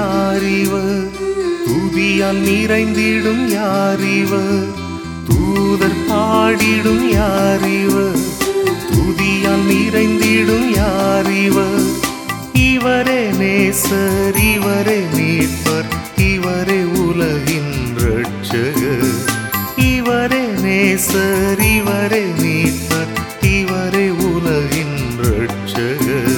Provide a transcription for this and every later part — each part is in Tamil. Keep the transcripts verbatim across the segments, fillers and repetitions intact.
யாரிவர்? துதியால் நிறைந்திடும் யாரிவர்? தூதர் பாடிடும் யாரிவர்? துதியால் நிறைந்திடும் யாரிவர்? இவரே நேசர், இவரே மீட்பர், இவரே உலகின் இரட்சகர். இவரே நேசர், இவரே மீட்பர், இவரே உலகின் இரட்சகர்.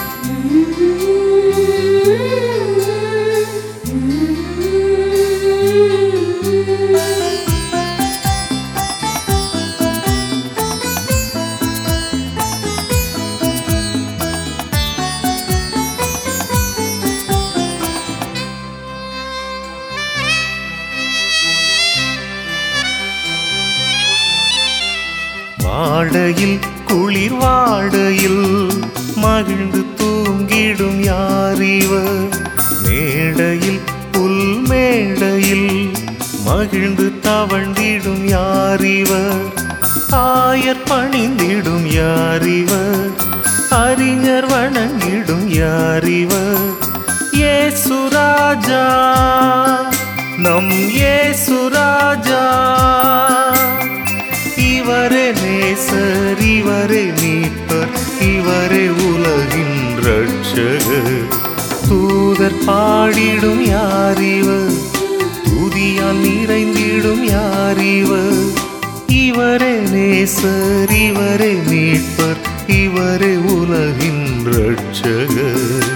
வாடையில் குளிர் வாடையில் மகிழ்ந்து தூங்கிடும் யாரிவர்? மேடையில் புல் மேடையில் மகிழ்ந்து தவழ்ந்திடும் யாரிவர்? ஆயர் பணிந்திடும் யாரிவர்? அறிஞர் வணங்கிடும் யாரிவர்? இயேசு ராஜா, நம் இயேசு ராஜா. இவரே நேசர், இவரே மீட்பர், இவரே உலகின் இரட்சகர். தூதர் பாடிடும் யாரிவர்? துதியால் நிறைந்திடும் யாரிவர்? இவரே நேசர், இவரே மீட்பர், இவரே உலகின் இரட்சகர்.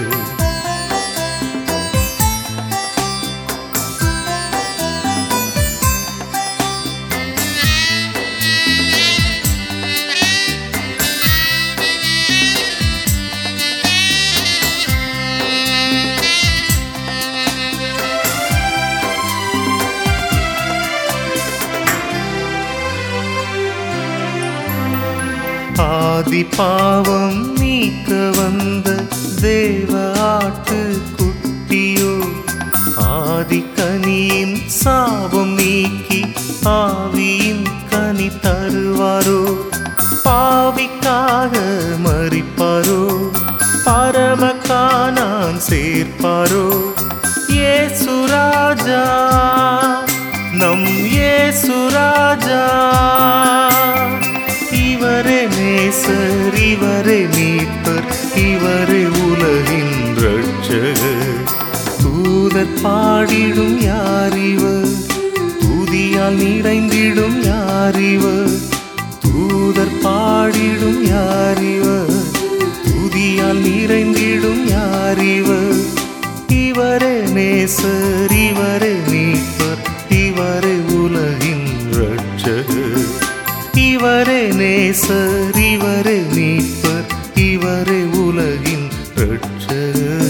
ஆதி பாவம் நீக்க வந்த தேவ ஆட்டு குட்டியோ, ஆதி கனியின் சாபம் நீக்கி ஆவியின் கனி தருவாரோ? பாவிக்காக மரிப்பாரோ? பரம கானான் சேர்ப்பாரோ? இயேசு ராஜா, நம் இயேசு ராஜா. இவரே நேசர், இவரே மீட்பர், இவரே உலகின் இரட்சகர். தூதர் பாடிடும் யாரிவர்? துதியால் நிறைந்திடும் யாரிவர்? தூதர் பாடிடும் யாரிவர்? துதியால் நிறைந்திடும் யாரிவர்? இவரே நேசர், இவரே மீட்பர், இவரே உலகின் இரட்சகர். இவரே நேசர், இவரே மீட்பர், இவரே உலகின் இரட்சகர்.